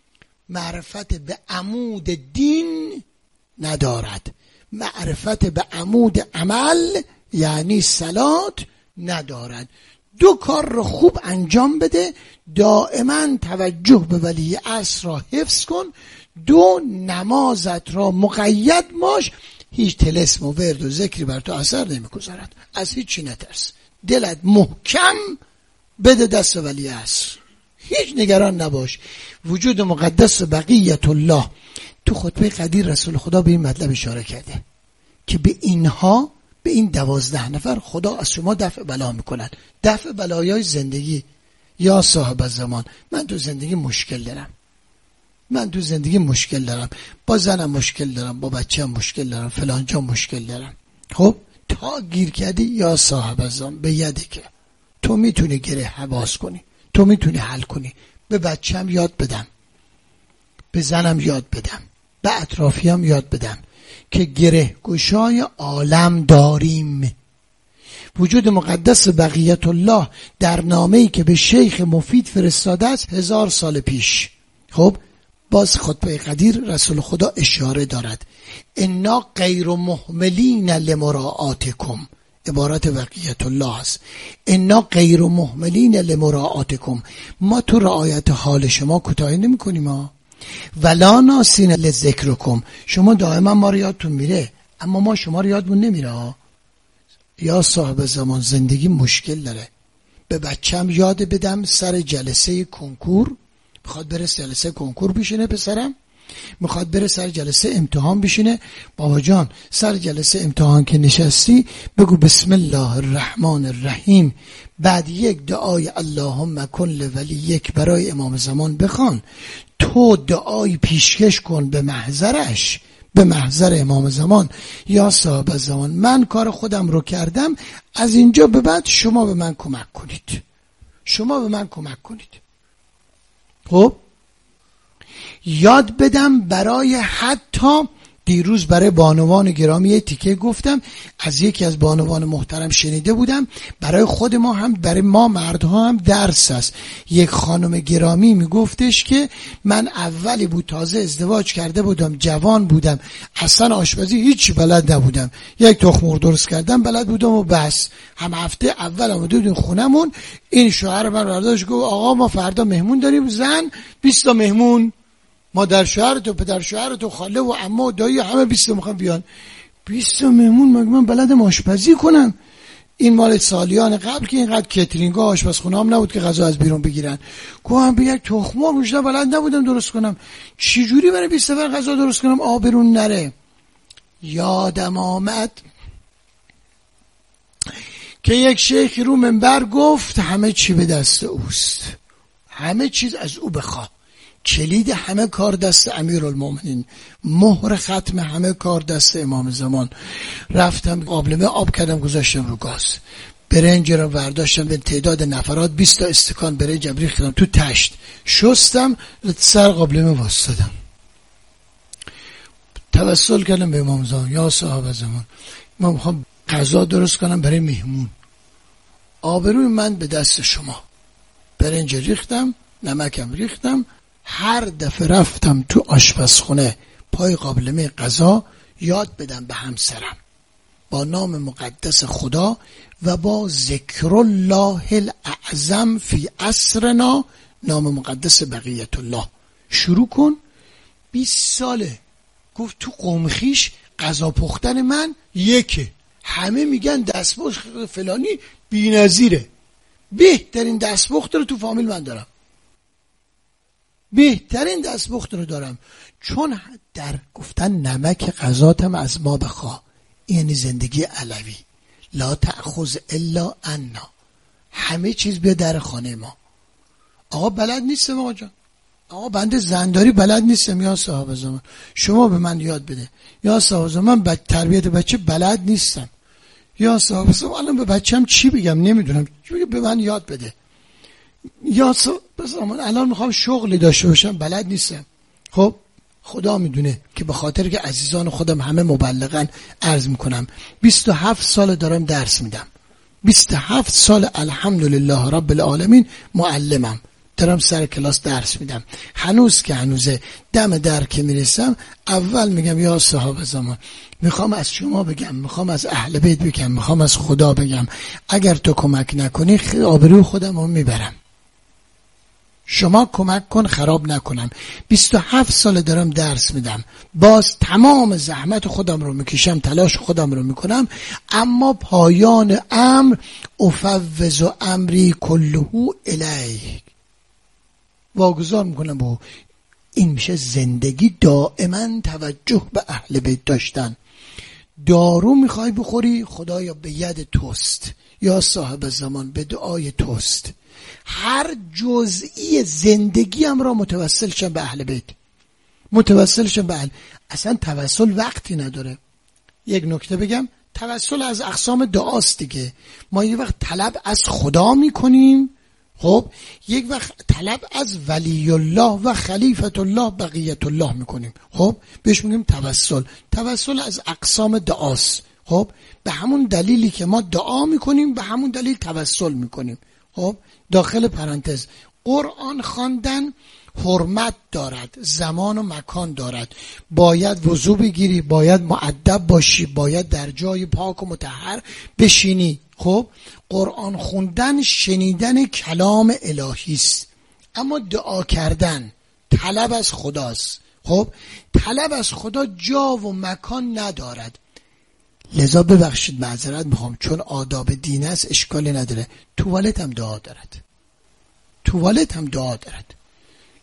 معرفت به عمود دین ندارد، معرفت به عمود عمل یعنی صلات ندارد. دو کار رو خوب انجام بده، دائما توجه به ولی عصر را حفظ کن، دو نمازت را مقید باش، هیچ طلسم و ورد و ذکری بر تو اثر نمیگذارد، از هیچی نترس، دلت محکم بده دست ولی عصر، هیچ نگران نباش. وجود مقدس بقیت الله، تو خطبه قدیر رسول خدا به این مطلب اشاره کرده که به اینها، به این دوازده نفر خدا از شما دفع بلا میکنن، دفع بلایای زندگی. یا صاحب الزمان، من تو زندگی مشکل دارم، من تو زندگی مشکل دارم، با زنم مشکل دارم، با بچه‌م مشکل دارم، فلان جا مشکل دارم. خب تا گیر کردی، یا صاحب الزمان به یدی که تو میتونی گره حواس کنی، تو میتونی حل کنی. به بچه‌م یاد بدم، به زنم یاد بدم، به اطرافیام یاد بدم که گره گشای عالم داریم. وجود مقدس بقیت الله در نامه‌ای که به شیخ مفید فرستاده است هزار سال پیش، خب باز خطبه قدیر رسول خدا اشاره دارد: انا غیر مهملین لمراعاتکم. عبارت بقیت الله است، انا غیر مهملین لمراعاتکم، ما تو رعایت حال شما کوتاهی نمی کنیم ها. ولا ناسین لذکرکم، شما دائما ما رو یادتون میره اما ما شما رو یادمون نمیره ها. یا صاحب زمان، زندگی مشکل داره. به بچم یاد بدم سر جلسه کنکور، بخواد بره جلسه کنکور بشینه پسرم، میخواد بره سر جلسه امتحان بشینه، بابا جان سر جلسه امتحان که نشستی بگو بسم الله الرحمن الرحیم، بعد یک دعای اللهم کن لولیک برای امام زمان بخوان، تو دعای پیشکش کن به محضرش، به محضر امام زمان، یا صاحب زمان من کار خودم رو کردم، از اینجا به بعد شما به من کمک کنید، شما به من کمک کنید. خب یاد بدم برای حتی دیروز برای بانوان گرامی یه تیکه گفتم، از یکی از بانوان محترم شنیده بودم، برای خود ما هم برای ما مردها هم درس است. یک خانم گرامی میگفتش که من اولی بود تازه ازدواج کرده بودم، جوان بودم، اصلا آشپزی هیچ بلد نبودم، یک تخم مرغ درست کردم بلد بودم و بس. هم هفته اول آمده بودیم خونمون، این شوهر من برداشت گفت آقا ما فردا مهمون داریم، زن بیست تا مهمون، مادر شوهرت و پدر شوهرت و خاله و عمه و دایی همه بیست تا میخوام بیان. بیست تا مهمون مگه من بلدم آشپزی کنم؟ این مال سالیان قبل که اینقدر کترینگ ها آشپزخونه هم نبود که غذا از بیرون بگیرن. گفتم به یک تخم مرغ بیشتر بلد نبودم درست کنم، چی جوری برای بیست نفر غذا درست کنم آبرون نره. یادم آمد که یک شیخ رو منبر گفت همه چی به دست اوست، همه چیز از او بخواه، کلید همه کار دست امیرالمومنین، مهر ختم همه کار دست امام زمان. رفتم قابلمه آب کردم گذاشتم رو گاز، برنج رو برداشتم به تعداد نفرات بیست تا استکان برنج ریختم تو تشت، شستم سر قابلمه واسطادم، توسل کردم به امام زمان، یا صاحب زمان من میخوام غذا درست کنم برای مهمون، آبروی من به دست شما. برنج ریختم، نمکم ریختم، هر دفعه رفتم تو آشپزخونه پای قابلمه غذا یاد بدم به همسرم با نام مقدس خدا و با ذکر الله الاعظم فی عصرنا، نام مقدس بقیت الله شروع کن. بیست ساله گفت تو قوم خیش غذا پختن من یکه، همه میگن دستپخت فلانی بی‌نظیره، بهترین دستپخت رو تو فامیل من دارم، بهترین دستپخت رو دارم، چون در گفتن نمک غذاتم از ما بخوا، یعنی زندگی علوی، لا تأخذ الا عنا، همه چیز بیا در خانه ما. آقا بلد نیستم آقا جان، آقا بنده زنداری بلد نیستم، یا صاحب زمان شما به من یاد بده، یا صاحب زمان من تربیت بچه بلد نیستم، یا صاحب زمان الان به بچه‌م چی بگم نمیدونم، به من یاد بده، یا صاحب الان میخوام شغلی داشته باشم بلد نیستم. خب خدا میدونه که به خاطر که عزیزان خودم همه مبلغن عرض میکنم، بیست و هفت سال دارم درس میدم، بیست و هفت سال الحمدلله رب العالمین معلمم، دارم سر کلاس درس میدم. هنوز که هنوزه دم در که میرسم اول میگم یا صاحب زمان میخوام از شما بگم، میخوام از اهل بیت بگم، میخوام از خدا بگم، اگر تو کمک نکنی آبروی خودم رو میبرم، شما کمک کن خراب نکنم. بیست و هفت سال دارم درس میدم، باز تمام زحمت خودم رو میکشم، تلاش خودم رو میکنم، اما پایان امر افوض امری کله الیک، واگذار میکنم با این. میشه زندگی دائما توجه به اهل بیت داشتن. دارو میخوای بخوری، خدایا به ید توست، یا صاحب زمان به دعای توست. هر جزئی زندگیم را متوسل شم به اهل بیت، متوسل شم به اهل. اصلا توسل وقتی نداره. یک نکته بگم، توسل از اقسام دعاست دیگه. ما یه وقت طلب از خدا میکنیم، خب یک وقت طلب از ولی الله و خلیفت الله بقیت الله میکنیم، خب بهش میگیم توسل. توسل از اقسام دعاست، خب به همون دلیلی که ما دعا میکنیم به همون دلیل توسل میکنیم. خب داخل پرانتز، قرآن خواندن حرمت دارد، زمان و مکان دارد، باید وضو بگیری، باید مؤدب باشی، باید در جای پاک و مطهر بشینی. خب قرآن خوندن شنیدن کلام الهی است، اما دعا کردن طلب از خداست. خب طلب از خدا جا و مکان ندارد، لذا ببخشید معذرت میخوام، چون آداب دین است اشکالی نداره، توالت هم دعا دارد، توالت هم دعا دارد.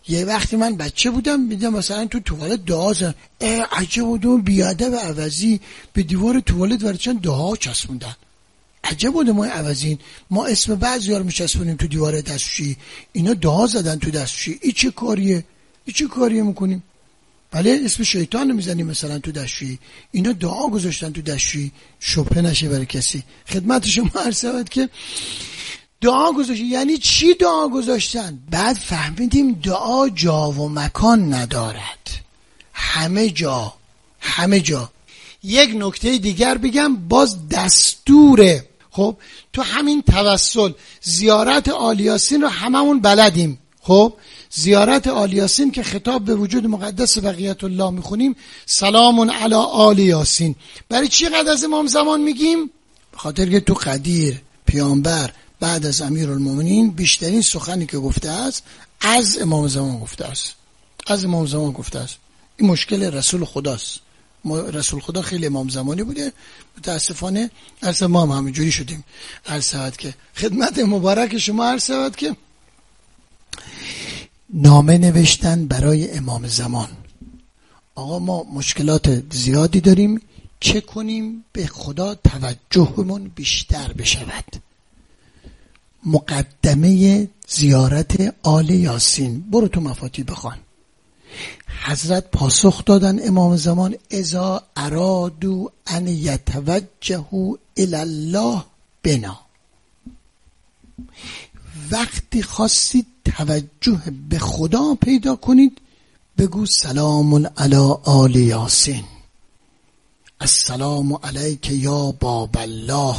یه وقتی من بچه بودم میدم مثلا تو توالت دعا زن، عجب بودم بیادب عوضی به دیوار توالت ورچن دعا چسبوندن. عجب بوده ما عوضین، ما اسم بعضی‌ها رو میچسبونیم تو دیوار دستشویی، اینا دعا زدن تو دستشویی. این چه کاریه؟ این چه کاریه میکنیم؟ بله اسم شیطان رو میزنیم مثلا تو دستشویی، اینا دعا گذاشتن تو دستشویی، شبهه نشه برای کسی. خدمت شما عرض شود که دعا گذاشتن یعنی چی دعا گذاشتن؟ بعد فهمیدیم دعا جا و مکان ندارد، همه جا همه جا. یک نکته دیگر بگم، باز دستوره. خب تو همین توسل زیارت آل یاسین رو هممون بلدیم. خب زیارت آل یاسین که خطاب به وجود مقدس بقیت الله میخونیم، سلام علی آل یاسین. برای چی قد از امام زمان میگیم؟ به خاطر که تو قدیر پیامبر بعد از امیرالمومنین بیشترین سخنی که گفته است از امام زمان گفته است، از امام زمان گفته است. این مشکل رسول خداست. رسول خدا خیلی امام زمانی بوده، متاسفانه عرض ما هم همینجوری شدیم. عرض شود که خدمت مبارک شما عرض شود که نامه نوشتن برای امام زمان، آقا ما مشکلات زیادی داریم، چه کنیم به خدا توجهمون بیشتر بشود. مقدمه زیارت آل یاسین برو تو مفاتیح بخوان. حضرت پاسخ دادن امام زمان اذا ارادو ان یتوجهوا الی الله بنا، وقتی خواستید توجه به خدا پیدا کنید بگو سلام علی آل یاسین، السلام علیک یا باب الله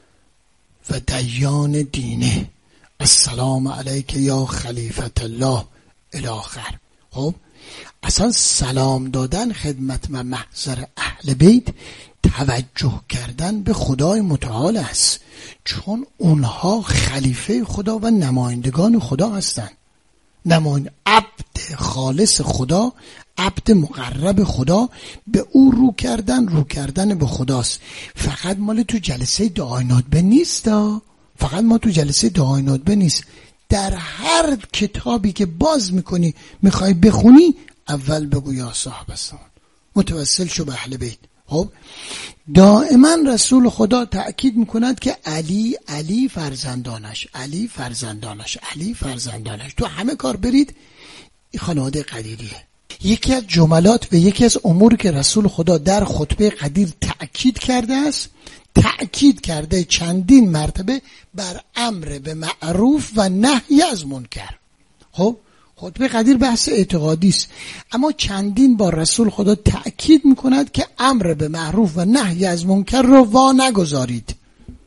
و دیان دینه، السلام علیک یا خلیفت الله الی آخر. خب اصلا سلام دادن خدمت و محضر اهل بیت توجه کردن به خدای متعال است، چون اونها خلیفه خدا و نمایندگان خدا هستند. نماینده عبد خالص خدا، عبد مقرب خدا، به او رو کردن رو کردن به خداست. فقط مال تو جلسه دعای ندبه نیست، فقط ما تو جلسه دعای ندبه نیست، در هر کتابی که باز میکنی میخوای بخونی اول بگو یا صاحب الزمان، متوسل شو به اهل بیت. خب دائما رسول خدا تأکید میکند که علی علی فرزندانش، علی فرزندانش، علی فرزندانش. تو همه کار برید این خانواده قدیریه. یکی از جملات و یکی از امور که رسول خدا در خطبه قدیر تأکید کرده است، تأکید کرده چندین مرتبه بر امر به معروف و نهی از منکر. خب خطبه قدیر بحث اعتقادی است، اما چندین بار رسول خدا تأکید میکند که امر به معروف و نهی از منکر رو وا نگذارید،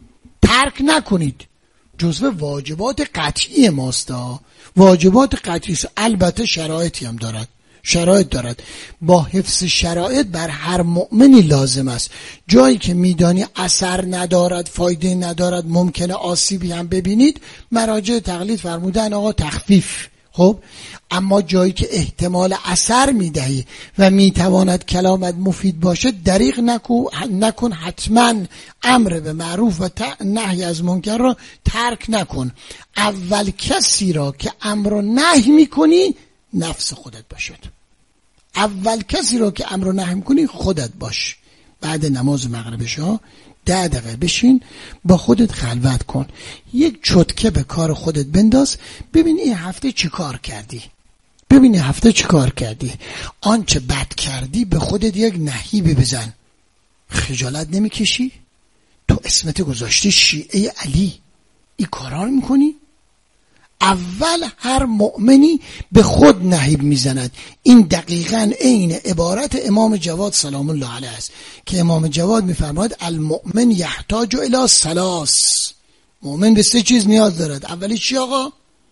ترک نکنید. جزو واجبات قطعی ماست، واجبات قطعی است. البته شرایطی هم دارد، شرایط دارد. با حفظ شرایط بر هر مؤمنی لازم است. جایی که میدانی اثر ندارد، فایده ندارد، ممکنه آسیبی هم ببینید، مراجع تقلید فرمودن آقا تخفیف. خب اما جایی که احتمال اثر میدهی و میتواند کلامت مفید باشه، دریغ نکن، حتما امر به معروف و نهی از منکر را ترک نکن. اول کسی را که امر و نهی میکنی نفس خودت باشد. اول کسی را که امر و نهی میکنی خودت باش. بعد نماز مغرب شا ده دقیقه بشین با خودت خلوت کن، یک چتکه به کار خودت بنداز، ببین این هفته چی کار کردی، ببین این هفته چی کار کردی. آنچه بد کردی به خودت یک نهیبه بزن. خجالت نمیکشی؟ تو اسمت گذاشتی شیعه علی، این کارا رو میکنی؟ اول هر مؤمنی به خود نهیب میزند. این دقیقاً عین عبارت امام جواد سلام الله علیه است که امام جواد میفرماید المؤمن یحتاج الی ثلاث، مؤمن به سه چیز نیاز دارد. اولی چی آقا؟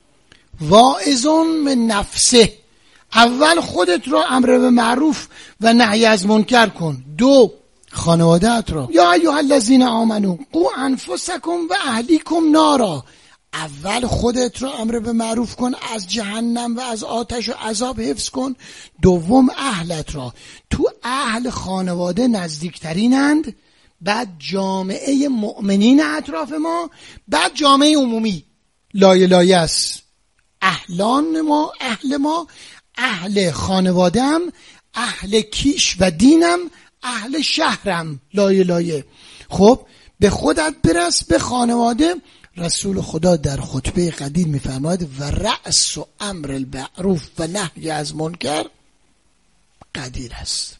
واعظ من نفسه، اول خودت را امر به معروف و نهی از منکر کن. دو، خانواده‌ات را، یا ایها الذین آمنو قوا انفسکم و اهلیکم نارا، اول خودت را امر به معروف کن، از جهنم و از آتش و عذاب حفظ کن. دوم اهلت را، تو اهل خانواده نزدیکترینند، بعد جامعه مؤمنین اطراف ما، بعد جامعه عمومی. لایه لایه است، اهلان ما، اهل ما، اهل خانوادم، اهل کیش و دینم، اهل شهرم. لایه لایه. خب به خودت برس، به خانواده. رسول خدا در خطبه قدیر میفرماید و رأس و امر المعروف و نهی از منکر قدیر است.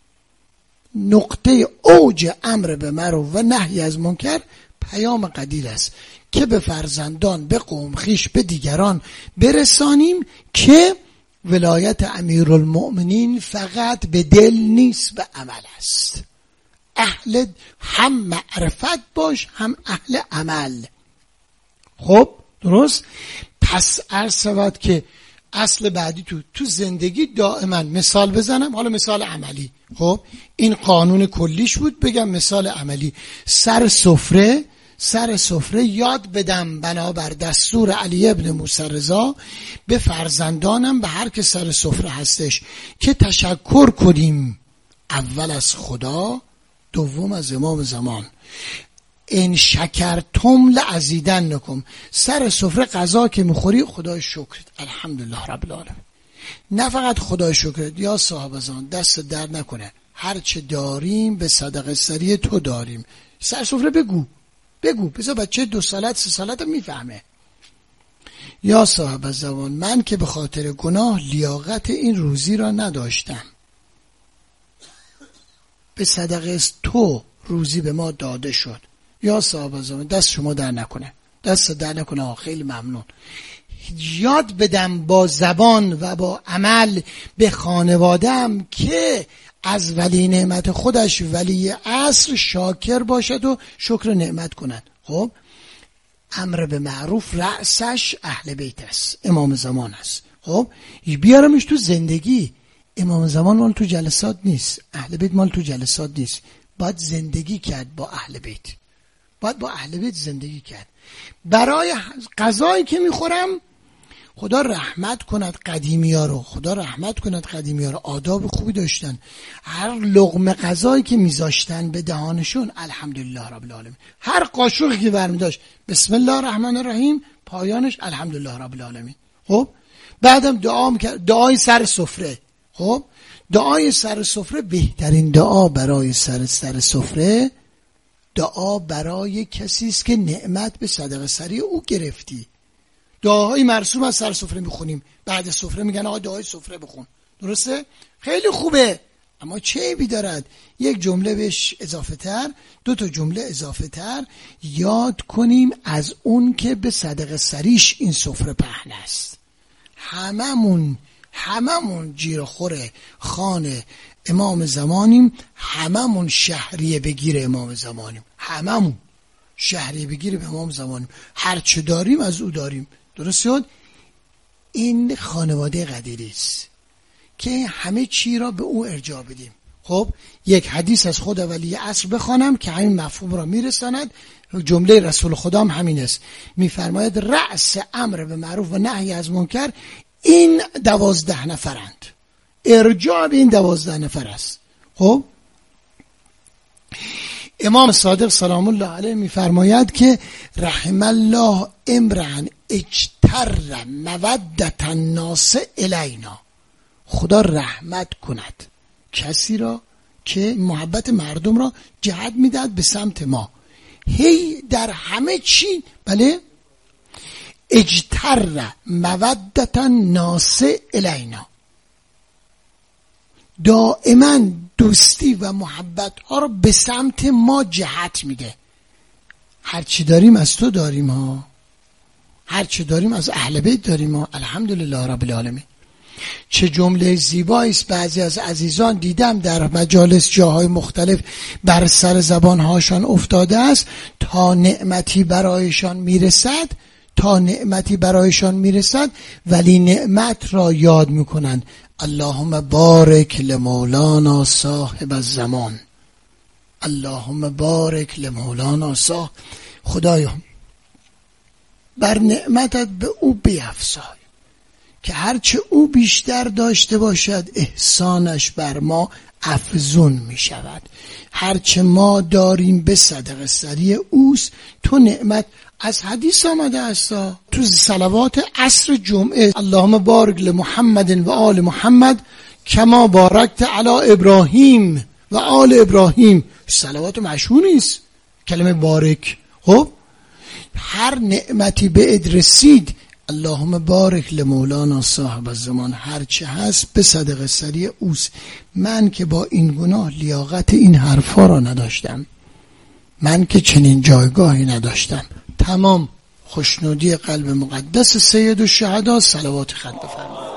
نقطه اوج امر به معروف و نهی از منکر پیام قدیر است که به فرزندان، به قوم خویش، به دیگران برسانیم که ولایت امیرالمؤمنین فقط به دل نیست، به عمل است. اهل هم معرفت باش، هم اهل عمل. خب درست. پس عرض شود که اصل بعدی تو تو زندگی دائما مثال بزنم. حالا مثال عملی. خب این قانون کلیش بود، بگم مثال عملی. سر سفره سر سفره یاد بدم بنابر دستور علی ابن موسی رضا به فرزندانم، به هر که سر سفره هستش، که تشکر کنیم اول از خدا، دوم از امام زمان. این شکرتم لازیدنکم. سر سفره غذا که میخوری خدای شکرت، الحمدلله رب العالمین. نه فقط خدای شکرت. یا صاحب زمان دست در نکنه، هر چه داریم به صدقه سری تو داریم. سر سفره بگو بگو بذار بچه دو سالت سه سالت میفهمه. یا صاحب زمان من که به خاطر گناه لیاقت این روزی را نداشتم، به صدقه تو روزی به ما داده شد. یا صاحب زمان دست شما در نکنه، دست در نکنه. خیلی ممنون. یاد بدم با زبان و با عمل به خانوادم که از ولی نعمت خودش ولی عصر شاکر باشد و شکر نعمت کند. خب امر به معروف رأسش اهل بیت است، امام زمان است. خب بیارمش تو زندگی. امام زمان مال تو جلسات نیست، اهل بیت مال تو جلسات نیست. باید زندگی کرد با اهل بیت، باید با اهل بیت زندگی کرد. برای غذایی که میخورم خدا رحمت کند قدیمی ها رو، خدا رحمت کند قدیمی ها رو، آداب خوبی داشتن. هر لقمه غذایی که میذاشتن به دهانشون الحمدلله رب العالمین. هر قاشقی که برمی داشت بسم الله الرحمن الرحیم، پایانش الحمدلله رب العالمین. خب بعدم دعا میکرد، دعای سر سفره. خب دعای سر سفره بهترین دعا برای سر سر سفره دعا برای کسی است که نعمت به صدقه سری او گرفتی. دعاهای مرسوم از سر سفره میخونیم، بعد سفره میگن آقا دعای سفره بخون. درسته؟ خیلی خوبه، اما چه عیبی دارد؟ یک جمله بهش اضافه تر، دو تا جمله اضافه تر یاد کنیم از اون که به صدقه سریش این سفره پهن است. هممون هممون جیرخور خانه امام زمانیم، هممون شهریه بگیر امام زمانیم، هممون شهریه بگیر به امام زمانیم. هر چه داریم از او داریم. درست شد؟ این خانواده قدیری است که همه چی را به او ارجاع بدیم. خب یک حدیث از خود ولی عصر بخوانم که همین مفهوم را میرساند. جمله رسول خدا هم همین است، میفرماید رأس امر به معروف و نهی از منکر این دوازده نفرند. ارجاع به این دوازده نفر است. خب امام صادق سلام الله علیه میفرماید که رحم الله امرأ اجتر مودة الناس الینا. خدا رحمت کند کسی را که محبت مردم را جهت میدهد به سمت ما. هی در همه چی بله اجتر مودة الناس الینا، دائما دوستی و محبت ها رو به سمت ما جهت میده. هرچی داریم از تو داریم ها، هرچی داریم از اهل بیت داریم ها. الحمدلله رب العالمین. چه جمله زیبایی است. بعضی از عزیزان دیدم در مجالس جاهای مختلف بر سر زبانهاشان افتاده است، تا نعمتی برایشان میرسد تا نعمتی برایشان میرسد ولی نعمت را یاد میکنند. اللهم بارک لمولانا صاحب الزمان، اللهم بارک لمولانا صاحب. خدایا بر نعمتت به او بیفزای که هرچه او بیشتر داشته باشد احسانش بر ما افزون می شود. هرچه ما داریم به صدقه سری اوست. تو نعمت از حدیث آمده است تو صلوات عصر جمعه اللهم بارک لمحمد و آل محمد کما بارکت علی ابراهیم و آل ابراهیم. صلوات مشهور نیست کلمه بارک. خب هر نعمتی به ادرسید اللهم بارک لمولانا صاحب الزمان، هر چه هست به صدقه سریع اوست. من که با این گناه لیاقت این حرفا را نداشتم، من که چنین جایگاهی نداشتم. تمام خوشنودی قلب مقدس سید الشهدا صلوات خط بفرمایید.